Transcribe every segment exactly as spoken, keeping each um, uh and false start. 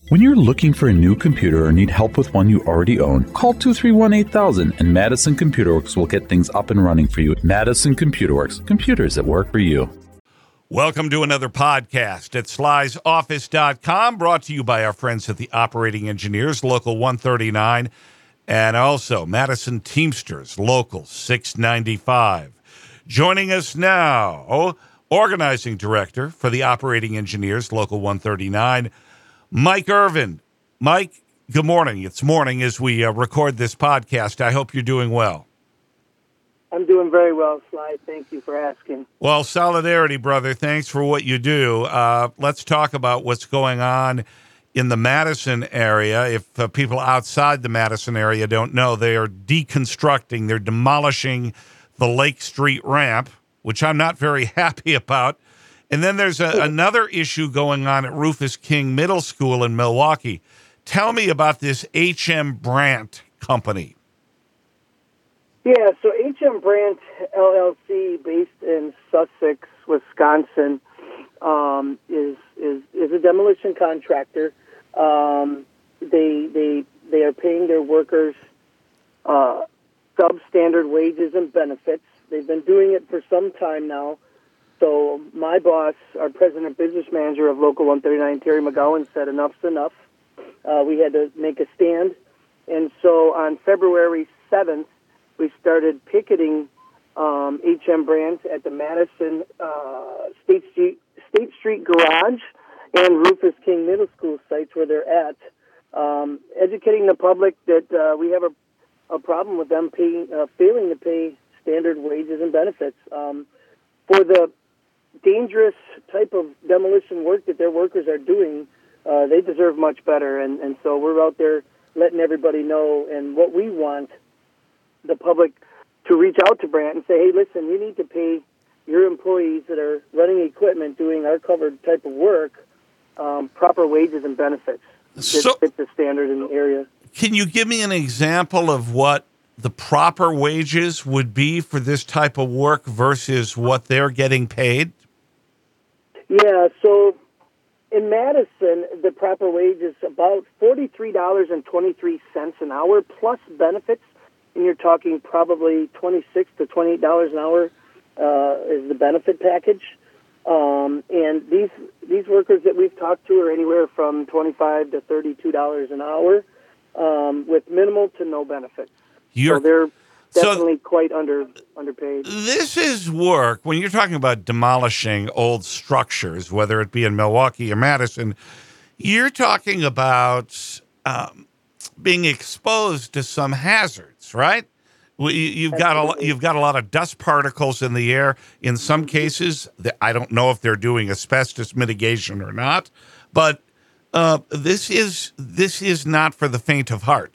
When you're looking for a new computer or need help with one you already own, call two three one, eight thousand and Madison Computer Works will get things up and running for you. Madison Computer Works, computers that work for you. Welcome to another podcast at Sly's Office dot com, brought to you by our friends at the Operating Engineers, Local one thirty-nine, and also Madison Teamsters, Local six ninety-five. Joining us now, Organizing Director for the Operating Engineers, Local one thirty-nine, Mike Irvin. Mike, good morning. It's morning as we uh, record this podcast. I hope you're doing well. I'm doing very well, Sly. Thank you for asking. Well, solidarity, brother. Thanks for what you do. Uh, let's talk about what's going on in the Madison area. If uh, people outside the Madison area don't know, they are deconstructing, they're demolishing the Lake Street ramp, which I'm not very happy about. And then there's a, another issue going on at Rufus King Middle School in Milwaukee. Tell me about this H M Brandt company. Yeah, so H M Brandt L L C, based in Sussex, Wisconsin, um, is is is a demolition contractor. Um, they they they are paying their workers uh, substandard wages and benefits. They've been doing it for some time now. So my boss, our president business manager of Local one thirty-nine, Terry McGowan, said enough's enough. Uh, we had to make a stand. And so on February seventh, we started picketing um, H M Brandt at the Madison uh, State Street, State Street Garage and Rufus King Middle School sites where they're at, um, educating the public that uh, we have a, a problem with them paying, uh, failing to pay standard wages and benefits. Um, for the dangerous type of demolition work that their workers are doing, uh, they deserve much better. And, and so we're out there letting everybody know. And what we want the public to reach out to Brandt and say, hey, listen, you need to pay your employees that are running equipment, doing our covered type of work, um, proper wages and benefits that So, fit the standard in the area. Can you give me an example of what the proper wages would be for this type of work versus what they're getting paid? Yeah, so in Madison, the proper wage is about forty-three dollars and twenty-three cents an hour plus benefits, and you're talking probably twenty-six to twenty-eight dollars an hour uh, is the benefit package. Um, and these these workers that we've talked to are anywhere from twenty-five to thirty-two dollars an hour, um, with minimal to no benefits. You're, so they're definitely so quite under underpaid. This is work, when you're talking about demolishing old structures, whether it be in Milwaukee or Madison, you're talking about um, being exposed to some hazards, right? You've got a you've got a lot of dust particles in the air. In some cases, I don't know if they're doing asbestos mitigation or not, but uh, this is this is not for the faint of heart.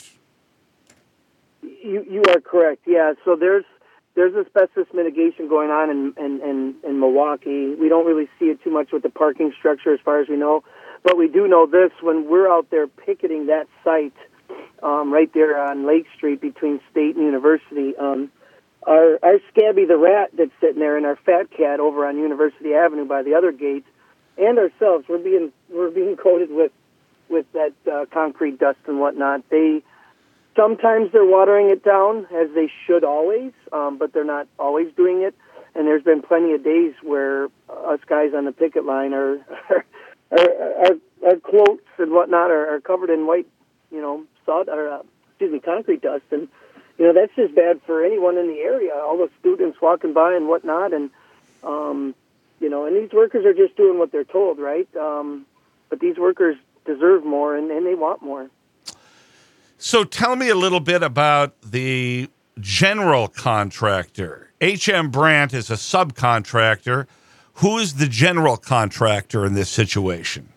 You you are correct. Yeah. So there's there's asbestos mitigation going on in, in, in, in Milwaukee. We don't really see it too much with the parking structure, as far as we know, but we do know this: when we're out there picketing that site, Um, right there on Lake Street between State and University. Um, our, our Scabby the rat that's sitting there and our Fat Cat over on University Avenue by the other gate, and ourselves, we're being we're being coated with with that uh, concrete dust and whatnot. They sometimes they're watering it down, as they should always, um, but they're not always doing it. And there's been plenty of days where us guys on the picket line are our our, our cloaks and whatnot are, are covered in white, you know, sod or uh, excuse me, concrete dust, and you know that's just bad for anyone in the area. All the students walking by and whatnot, and um, you know, and these workers are just doing what they're told, right? Um, but these workers deserve more, and, and they want more. So, tell me a little bit about the general contractor. H M Brandt is a subcontractor. Who is the general contractor in this situation?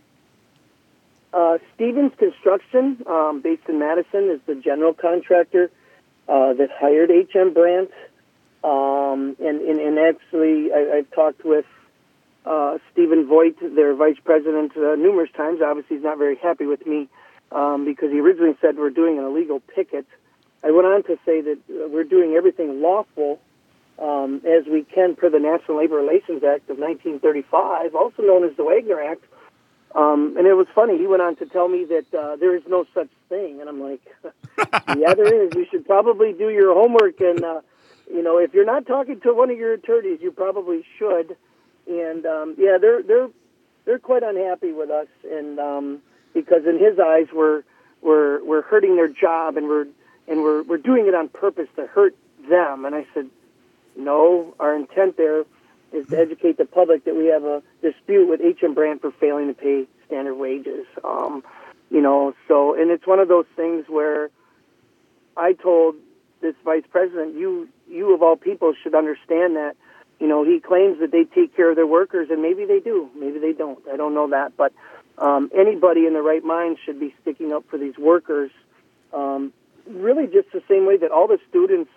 Uh, Stevens Construction, um, based in Madison, is the general contractor uh, that hired H M Brandt. Um, and, and, and actually, I, I've talked with uh, Stephen Voigt, their vice president, uh, numerous times. Obviously, he's not very happy with me um, because he originally said we're doing an illegal picket. I went on to say that uh, we're doing everything lawful um, as we can per the National Labor Relations Act of nineteen thirty-five, also known as the Wagner Act. Um, and it was funny. He went on to tell me that uh, there is no such thing. And I'm like, yeah, there is. You should probably do your homework. And, uh, you know, if you're not talking to one of your attorneys, you probably should. And, um, yeah, they're they're they're quite unhappy with us. And um, because in his eyes, we're, we're, we're hurting their job, and we're, and we're, we're doing it on purpose to hurt them. And I said, no, our intent there is to educate the public that we have a dispute with H M Brandt for failing to pay standard wages. Um, you know, so, and it's one of those things where I told this vice president, you, you of all people should understand that, you know, he claims that they take care of their workers, and maybe they do, maybe they don't. I don't know that, but um, anybody in the right mind should be sticking up for these workers, um, really just the same way that all the students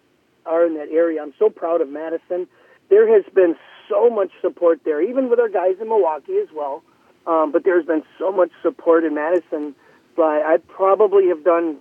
are in that area. I'm so proud of Madison. There has been so much support there, even with our guys in Milwaukee as well. Um, but there's been so much support in Madison. So I, I probably have done,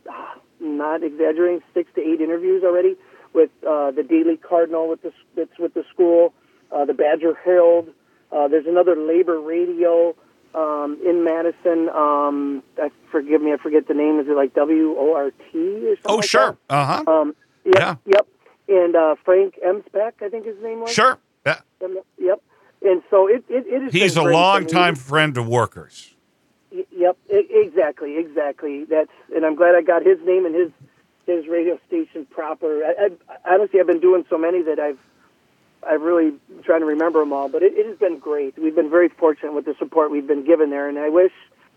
not exaggerating, six to eight interviews already with uh, the Daily Cardinal with the, that's with the school, uh, the Badger Herald. Uh, there's another labor radio um, in Madison. Um, I, forgive me, I forget the name. Is it like W O R T or something? Oh, like sure. That? Uh-huh. Um, yep, yeah. Yep. And uh, Frank Emspeck, I think his name was. Sure. Yeah. Yep. And so it it, it is. He's a longtime friend of workers. Y- Yep. I- exactly. Exactly. That's, and I'm glad I got his name and his his radio station proper. I, I, honestly, I've been doing so many that I've I've really trying to remember them all. But it, it has been great. We've been very fortunate with the support we've been given there, and I wish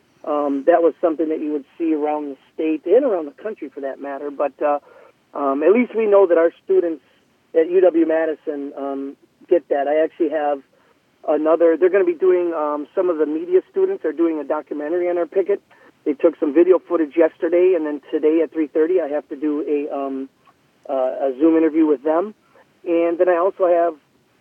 um, that was something that you would see around the state and around the country, for that matter. But uh, Um, at least we know that our students at U W-Madison um, get that. I actually have another, they're going to be doing, um, some of the media students are doing a documentary on our picket. They took some video footage yesterday, and then today at three thirty I have to do a, um, uh, a Zoom interview with them. And then I also have,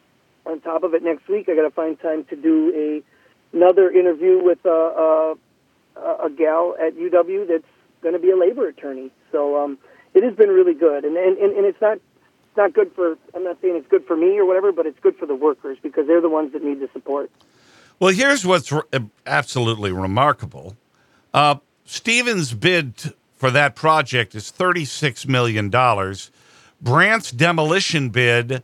on top of it, next week, I got to find time to do a another interview with a, a, a gal at U W that's going to be a labor attorney. So, um, it has been really good, and, and and it's not it's not good for, I'm not saying it's good for me or whatever, but it's good for the workers because they're the ones that need the support. Well, here's what's re- absolutely remarkable. Uh, Stevens' bid for that project is thirty-six million dollars. Brandt's demolition bid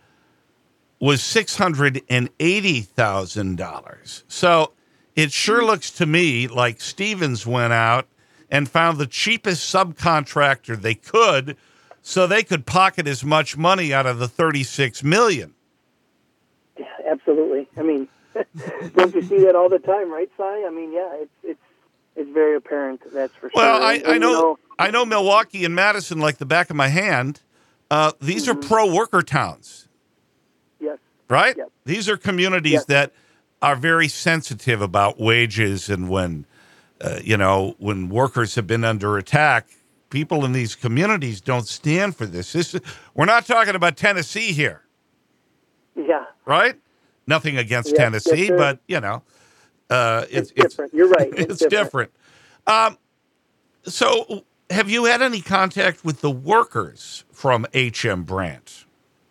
was six hundred eighty thousand dollars. So it sure looks to me like Stevens went out and found the cheapest subcontractor they could so they could pocket as much money out of the thirty-six million dollars. Yeah, absolutely. I mean, don't you see that all the time, right, Si? I mean, yeah, it's it's it's very apparent, that's for sure. Well, I, and, I and, know, you know I know Milwaukee and Madison like the back of my hand. Uh, these mm-hmm. are pro-worker towns. Yes. Right? Yep. These are communities yes. that are very sensitive about wages, and when Uh, you know, when workers have been under attack, people in these communities don't stand for this. This we're not talking about Tennessee here. Yeah. Right? Nothing against yes, Tennessee, yes, but, you know, uh, it's, it's different. It's, You're right. It's, it's different. different. Um, so have you had any contact with the workers from H M Brandt?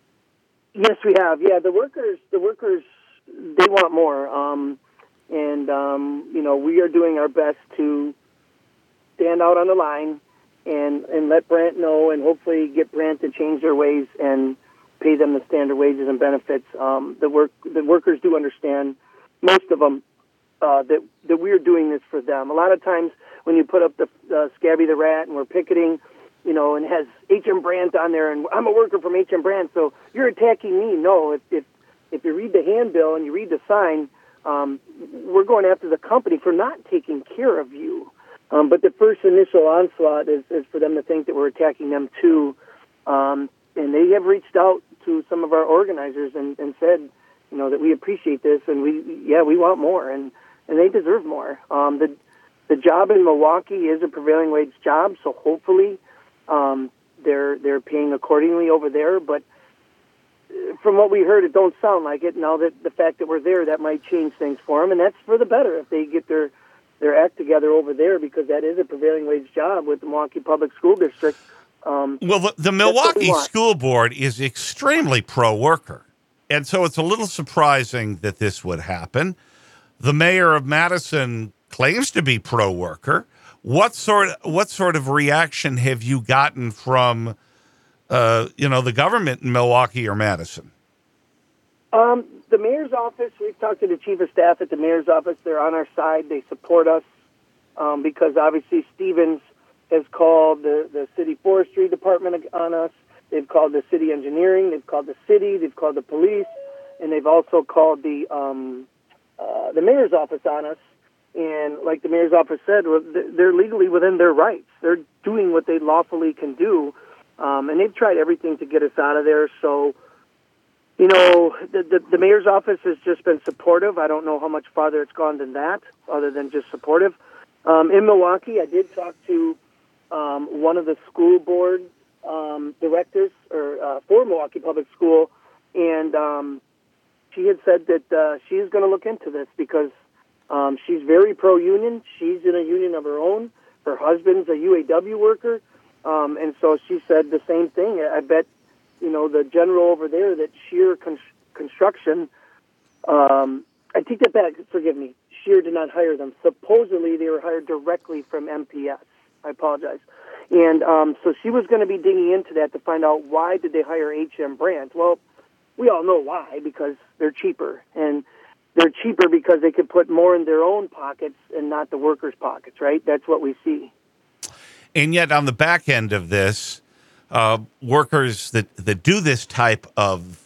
Yes, we have. Yeah, the workers, the workers, they want more. Um, And, um, you know, we are doing our best to stand out on the line and, and let Brandt know and hopefully get Brandt to change their ways and pay them the standard wages and benefits. Um, the work the workers do understand, most of them, uh, that, that we are doing this for them. A lot of times when you put up the uh, Scabby the Rat and we're picketing, you know, and it has H M Brandt on there, and I'm a worker from H M Brandt, so you're attacking me. No, if, if, if you read the handbill and you read the sign, Um, we're going after the company for not taking care of you. Um, but the first initial onslaught is, is for them to think that we're attacking them too. Um, and they have reached out to some of our organizers and, and said, you know, that we appreciate this and we, yeah, we want more, and, and they deserve more. Um, the, the job in Milwaukee is a prevailing wage job, so hopefully um, they're, they're paying accordingly over there, but from what we heard, it don't sound like it. Now that the fact that we're there, that might change things for them, and that's for the better if they get their their act together over there, because that is a prevailing wage job with the Milwaukee Public School District. Um, well, the, the Milwaukee School Board is extremely pro-worker, and so it's a little surprising that this would happen. The mayor of Madison claims to be pro-worker. What sort what sort of reaction have you gotten from, uh, you know, the government in Milwaukee or Madison? Um, the mayor's office, we've talked to the chief of staff at the mayor's office. They're on our side. They support us um, because obviously Stevens has called the, the city forestry department on us. They've called the city engineering. They've called the city. They've called the police. And they've also called the um, uh, the mayor's office on us. And like the mayor's office said, they're legally within their rights. They're doing what they lawfully can do. Um, and they've tried everything to get us out of there. So, you know, the, the, the mayor's office has just been supportive. I don't know how much farther it's gone than that, other than just supportive. Um, in Milwaukee, I did talk to um, one of the school board um, directors or uh, for Milwaukee Public School, and um, she had said that uh, she is going to look into this because um, she's very pro-union. She's in a union of her own. Her husband's a U A W worker, um, and so she said the same thing. I bet you know, the general over there that Shear con- Construction, um, I take that back, forgive me, Shear did not hire them. Supposedly they were hired directly from M P S. I apologize. And um, so she was going to be digging into that to find out why did they hire H M Brandt. Well, we all know why, because they're cheaper. And they're cheaper because they could put more in their own pockets and not the workers' pockets, right? That's what we see. And yet on the back end of this, Uh, workers that, that do this type of,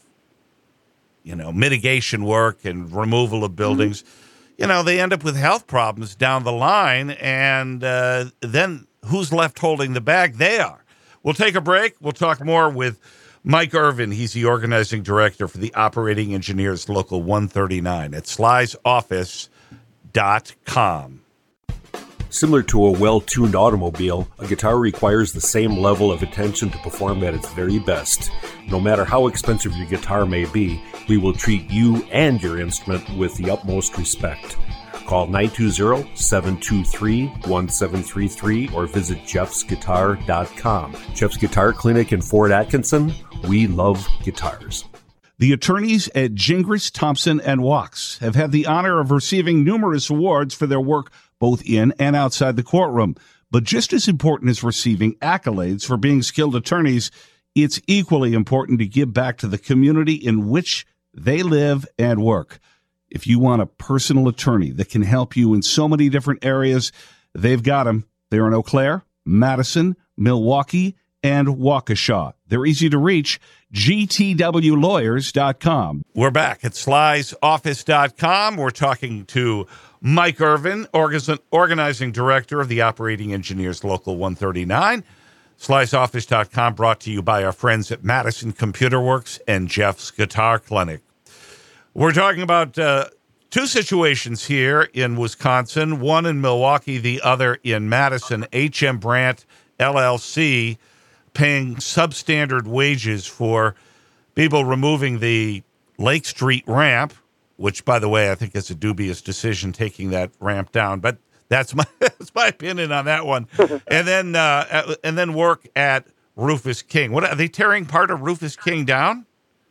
you know, mitigation work and removal of buildings, mm-hmm. you know, they end up with health problems down the line. And uh, then who's left holding the bag? They are. We'll take a break. We'll talk more with Mike Irvin. He's the organizing director for the Operating Engineers Local one thirty-nine at slies office dot com. Similar to a well-tuned automobile, a guitar requires the same level of attention to perform at its very best. No matter how expensive your guitar may be, we will treat you and your instrument with the utmost respect. Call nine two zero, seven two three, one seven three three or visit jeffs guitar dot com. Jeff's Guitar Clinic in Fort Atkinson. We love guitars. The attorneys at Gingras, Thompson, and Wachs have had the honor of receiving numerous awards for their work both in and outside the courtroom. But just as important as receiving accolades for being skilled attorneys, it's equally important to give back to the community in which they live and work. If you want a personal attorney that can help you in so many different areas, they've got them. They're in Eau Claire, Madison, Milwaukee, and Waukesha. They're easy to reach, G T W lawyers dot com. We're back at slies office dot com. We're talking to Mike Irvin, organizing director of the Operating Engineers Local one thirty-nine. slies office dot com, brought to you by our friends at Madison Computer Works and Jeff's Guitar Clinic. We're talking about uh, two situations here in Wisconsin, one in Milwaukee, the other in Madison. H M Brandt, L L C, paying substandard wages for people removing the Lake Street ramp, which, by the way, I think is a dubious decision taking that ramp down. But that's my that's my opinion on that one. And then uh, and then work at Rufus King. What are they tearing part of Rufus King down?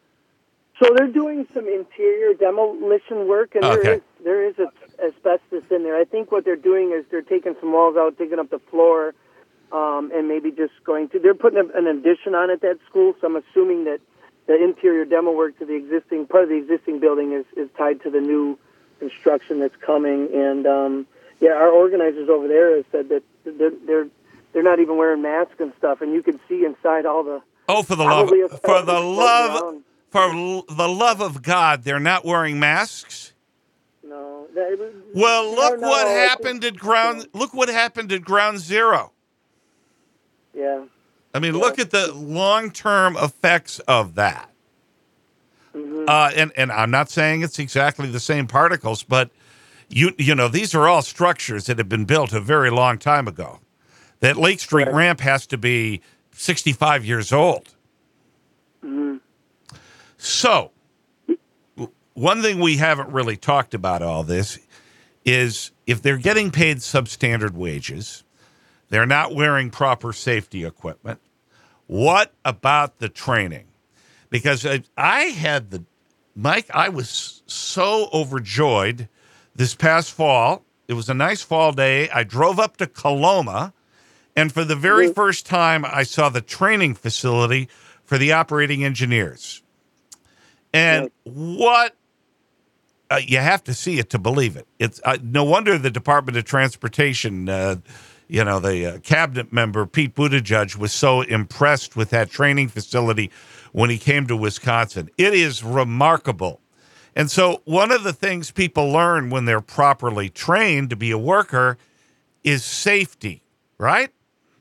So they're doing some interior demolition work, and Okay. there is there is a, asbestos in there. I think what they're doing is they're taking some walls out, digging up the floor, um, and maybe just going to. They're putting an addition on at that school, so I'm assuming that the interior demo work to the existing part of the existing building is, is tied to the new construction that's coming. And um, yeah, our organizers over there have said that they're they're they're not even wearing masks and stuff, and you can see inside all the. Oh, for the love probably for the asbestos love around. for l- the love of God, they're not wearing masks. No. That, Well, look no, what I happened think- at ground. Look what happened at Ground Zero. Yeah. I mean, look at the long-term effects of that. Mm-hmm. Uh, and and I'm not saying it's exactly the same particles, but you you know these are all structures that have been built a very long time ago. That Lake Street Right. ramp has to be sixty-five years old. Mm-hmm. So, w- one thing we haven't really talked about all this is if they're getting paid substandard wages, they're not wearing proper safety equipment. What about the training? Because I, I had the, Mike, I was so overjoyed this past fall It was a nice fall day. I drove up to Coloma, and for the very mm-hmm. first time, I saw the training facility for the operating engineers. And yeah. what uh, you have to see it to believe it. It's uh, no wonder the Department of Transportation, uh, you know, the uh, cabinet member Pete Buttigieg was so impressed with that training facility when he came to Wisconsin. It is remarkable. And so one of the things people learn when they're properly trained to be a worker is safety, right?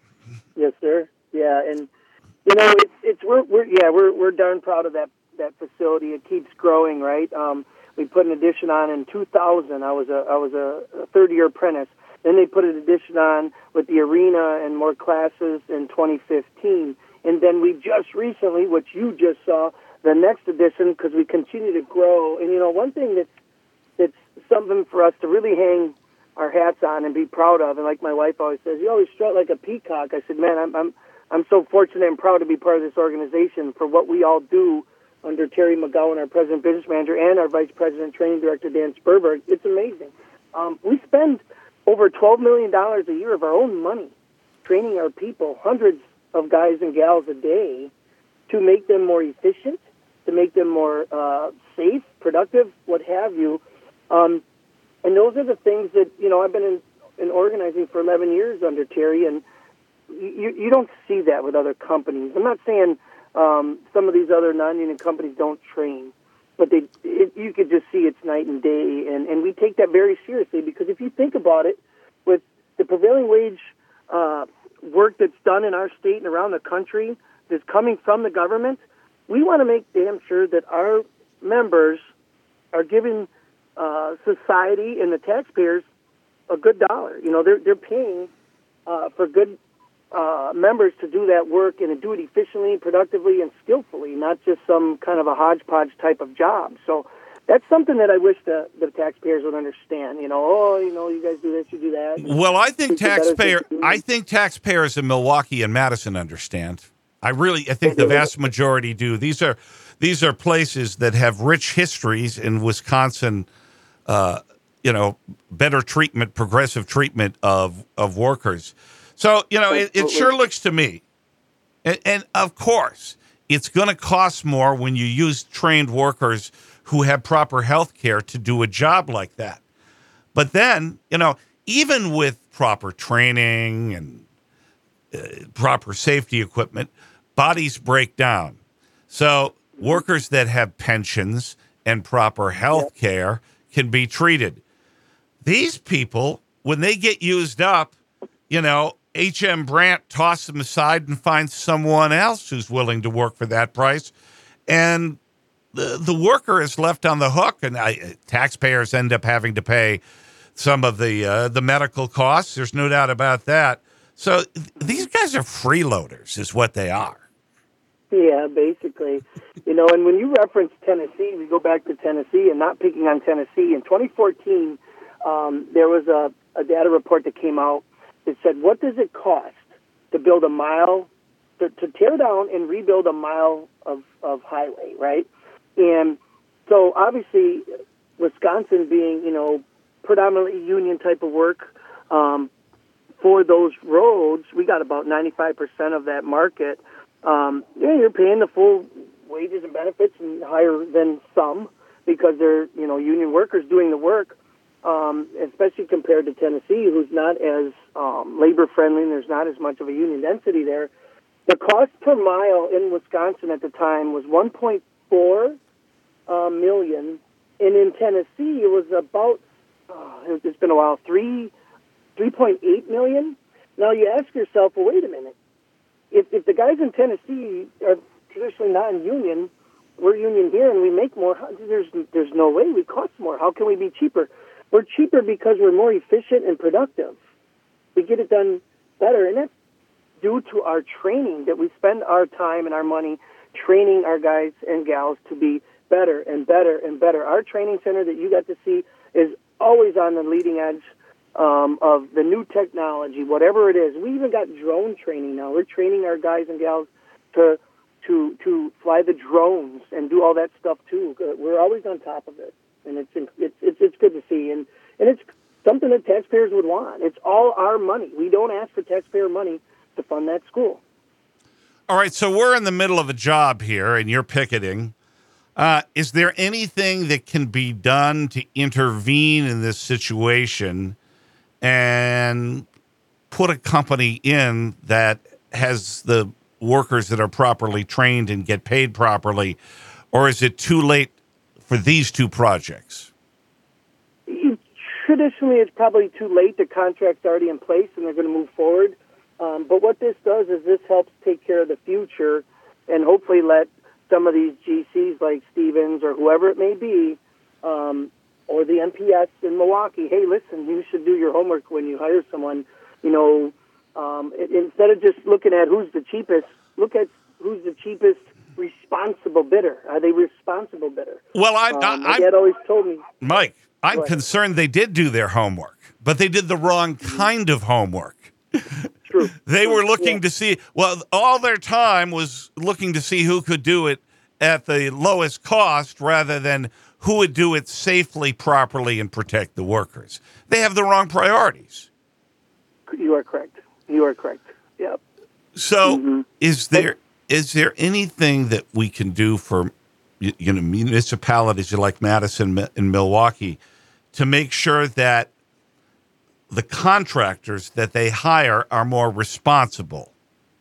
Yes, sir. Yeah, and you know, it's it's we're, we're yeah we're we're darn proud of that that facility. It keeps growing, right? Um, we put an addition on in two thousand. I was a I was a third year apprentice. Then they put an addition on with the arena and more classes in twenty fifteen. And then we just recently, which you just saw, the next edition, because we continue to grow. And, you know, one thing that's, that's something for us to really hang our hats on and be proud of, and like my wife always says, you always strut like a peacock. I said, man, I'm I'm I'm so fortunate and proud to be part of this organization for what we all do under Terry McGowan, our president business manager, and our vice president training director, Dan Sperberg. It's amazing. Um, we spend over twelve million dollars a year of our own money training our people, hundreds of guys and gals a day, to make them more efficient, to make them more uh, safe, productive, what have you. Um, and those are the things that, you know, I've been in, in organizing for eleven years under Terry, and you, you don't see that with other companies. I'm not saying um, some of these other non-union companies don't train, but they it, you could just see it's night and day, and, and we take that very seriously, because if you think about it, with the prevailing wage uh, work that's done in our state and around the country that's coming from the government, we want to make damn sure that our members are giving uh, society and the taxpayers a good dollar. You know, they're they're paying uh, for good uh, members to do that work and to do it efficiently, productively, and skillfully, not just some kind of a hodgepodge type of job. So that's something that I wish the, the taxpayers would understand. You know, oh, you know, you guys do this, you do that. Well, I think taxpayer, I think taxpayers in Milwaukee and Madison understand. I really, I think the vast majority do. These are, these are places that have rich histories in Wisconsin. Uh, you know, better treatment, progressive treatment of of workers. So you know, it, it sure looks to me, and, and of course, it's going to cost more when you use trained workers who have proper health care to do a job like that. But then, you know, even with proper training and uh, proper safety equipment, bodies break down. So workers that have pensions and proper health care can be treated. These people, when they get used up, you know, H M Brandt tosses them aside and finds someone else who's willing to work for that price. And The the worker is left on the hook, and I, taxpayers end up having to pay some of the uh, the medical costs. There's no doubt about that. So th- these guys are freeloaders, is what they are. Yeah, basically. You know, and when you reference Tennessee, we go back to Tennessee, and not picking on Tennessee. In twenty fourteen, um, there was a, a data report that came out that said, what does it cost to build a mile, to, to tear down and rebuild a mile of, of highway, right? And so, obviously, Wisconsin being, you know, predominantly union type of work, um, for those roads, we got about ninety-five percent of that market. Um, yeah, you're paying the full wages and benefits, and higher than some, because they're, you know, union workers doing the work, um, especially compared to Tennessee, who's not as um, labor-friendly, and there's not as much of a union density there. The cost per mile in Wisconsin at the time was one point four uh, million, and in Tennessee it was about, uh, it's been a while, three, three point eight million. Now you ask yourself, well, wait a minute. If, if the guys in Tennessee are traditionally not in union, we're union here, and we make more. There's there's no way we cost more. How can we be cheaper? We're cheaper because we're more efficient and productive. We get it done better, and that's due to our training, that we spend our time and our money training our guys and gals to be better and better and better. Our training center that you got to see is always on the leading edge um, of the new technology, whatever it is. We even got drone training now. We're training our guys and gals to to to fly the drones and do all that stuff too. We're always on top of it, and it's it's it's, it's good to see. And and it's something that taxpayers would want. It's all our money. We don't ask for taxpayer money to fund that school. All right, so we're in the middle of a job here, and you're picketing. Uh, is there anything that can be done to intervene in this situation and put a company in that has the workers that are properly trained and get paid properly, or is it too late for these two projects? Traditionally, it's probably too late. The contract's already in place, and they're going to move forward. Um, but what this does is this helps take care of the future and hopefully let some of these G Cs like Stevens or whoever it may be, um, or the M P S in Milwaukee, hey, listen, you should do your homework when you hire someone. You know, um, it, instead of just looking at who's the cheapest, look at who's the cheapest responsible bidder. Are they responsible bidder? Well, I, um, I, my I dad always told me. Mike, I'm concerned they did do their homework, but they did the wrong kind of homework. True. They True. were looking yeah. to see, well, all their time was looking to see who could do it at the lowest cost rather than who would do it safely, properly, and protect the workers. They have the wrong priorities. You are correct. You are correct. Yep. So mm-hmm. is there is there anything that we can do for you, you know municipalities like Madison and Milwaukee to make sure that the contractors that they hire are more responsible?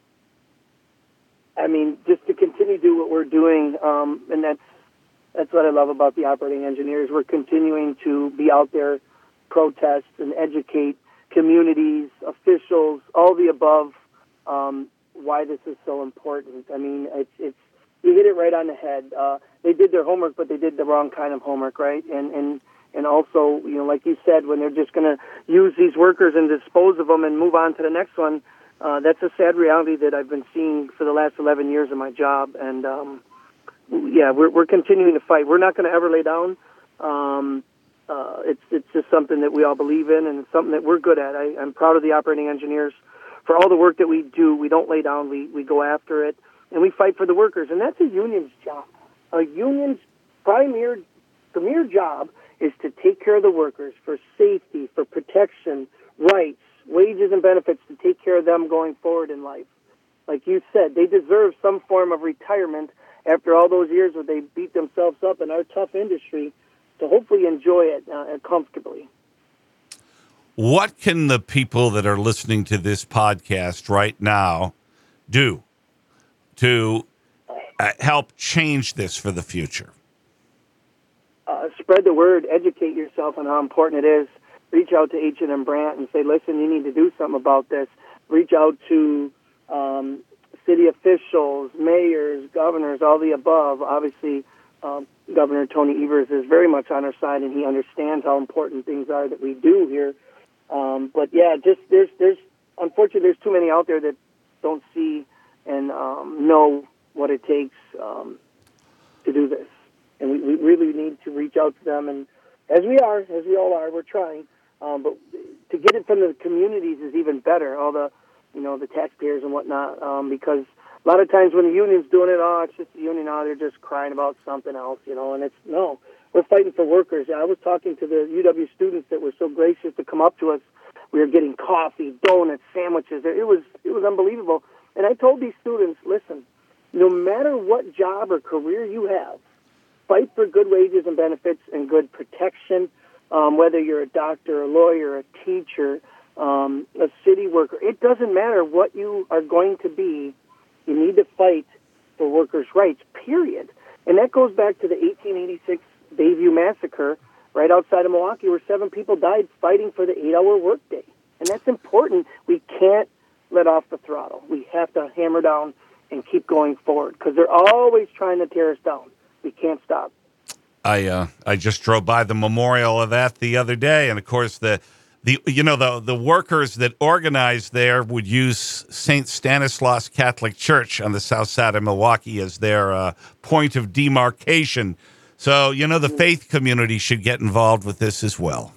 I mean, just to continue to do what we're doing, um, and that's that's what I love about the operating engineers. We're continuing to be out there, protest and educate communities, officials, all the above, um, why this is so important. I mean, it's it's you hit it right on the head. Uh, they did their homework, but they did the wrong kind of homework, right? And and and also, you know, like you said, when they're just going to use these workers and dispose of them and move on to the next one, uh, that's a sad reality that I've been seeing for the last eleven years of my job. And um, yeah, we're we're continuing to fight. We're not going to ever lay down. Um, uh, it's it's just something that we all believe in, and it's something that we're good at. I, I'm proud of the operating engineers for all the work that we do. We don't lay down. We we go after it, and we fight for the workers. And that's a union's job. A union's premier premier job is to take care of the workers for safety, for protection, rights, wages, and benefits, to take care of them going forward in life. Like you said, they deserve some form of retirement after all those years where they beat themselves up in our tough industry, to hopefully enjoy it uh, comfortably. What can the people that are listening to this podcast right now do to uh, help change this for the future? Uh, spread the word, educate yourself on how important it is. Reach out to H and M Brandt and say, listen, you need to do something about this. Reach out to um, city officials, mayors, governors, all the above. Obviously, um, Governor Tony Evers is very much on our side, and he understands how important things are that we do here. Um, but, yeah, just there's, there's unfortunately, there's too many out there that don't see and um, know what it takes um, to do this. And we, we really need to reach out to them, and as we are, as we all are, we're trying. Um, but to get it from the communities is even better. All the, you know, the taxpayers and whatnot. Um, because a lot of times when the union's doing it, oh, it's just the union. Oh, they're just crying about something else, you know. And it's no, we're fighting for workers. I was talking to the U W students that were so gracious to come up to us. We were getting coffee, donuts, sandwiches. It was it was unbelievable. And I told these students, listen, no matter what job or career you have, fight for good wages and benefits and good protection, um, whether you're a doctor, a lawyer, a teacher, um, a city worker. It doesn't matter what you are going to be. You need to fight for workers' rights, period. And that goes back to the eighteen eighty-six Bayview Massacre right outside of Milwaukee, where seven people died fighting for the eight-hour workday. And that's important. We can't let off the throttle. We have to hammer down and keep going forward, because they're always trying to tear us down. We can't stop. I uh, I just drove by the memorial of that the other day, and of course the the you know the the workers that organized there would use Saint Stanislaus Catholic Church on the south side of Milwaukee as their uh, point of demarcation. So you know the faith community should get involved with this as well.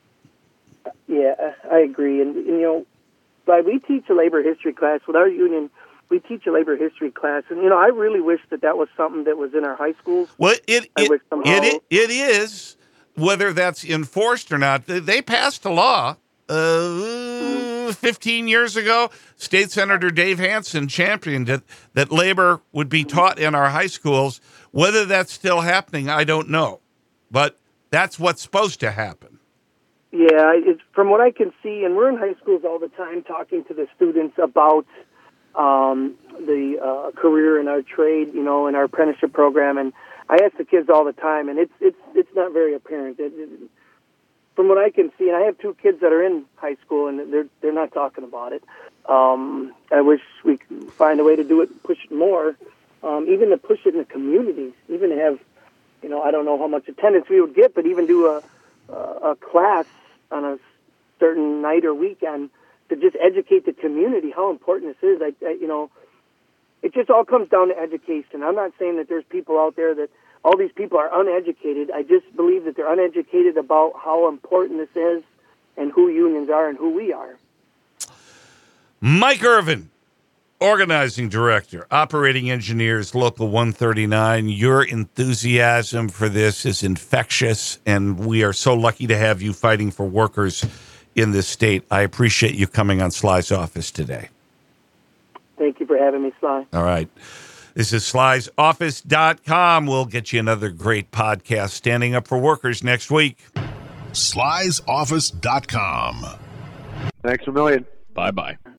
Yeah, I agree, and, and you know, but we teach a labor history class with our union. We teach a labor history class, and you know, I really wish that that was something that was in our high schools. Well, it it, somehow, it it is, whether that's enforced or not. They passed a law uh, fifteen years ago. State Senator Dave Hansen championed it, that labor would be taught in our high schools. Whether that's still happening, I don't know. But that's what's supposed to happen. Yeah, it's, from what I can see, and we're in high schools all the time talking to the students about um, the uh, career in our trade, you know, in our apprenticeship program, and I ask the kids all the time, and it's it's it's not very apparent. It, it, from what I can see, and I have two kids that are in high school, and they're they're not talking about it. Um, I wish we could find a way to do it, push it more, um, even to push it in the communities, even to have, you know, I don't know how much attendance we would get, but even do a a, a class on a certain night or weekend to just educate the community how important this is. I, I, you know, it just all comes down to education. I'm not saying that there's people out there that all these people are uneducated. I just believe that they're uneducated about how important this is and who unions are and who we are. Mike Irvin, Organizing Director, Operating Engineers, Local one thirty-nine. Your enthusiasm for this is infectious, and we are so lucky to have you fighting for workers in this state. I appreciate you coming on Sly's office today. Thank you for having me, Sly. All right. This is Slys Office dot com. We'll get you another great podcast, Standing Up for Workers, next week. Slys Office dot com. Thanks a million. Bye-bye.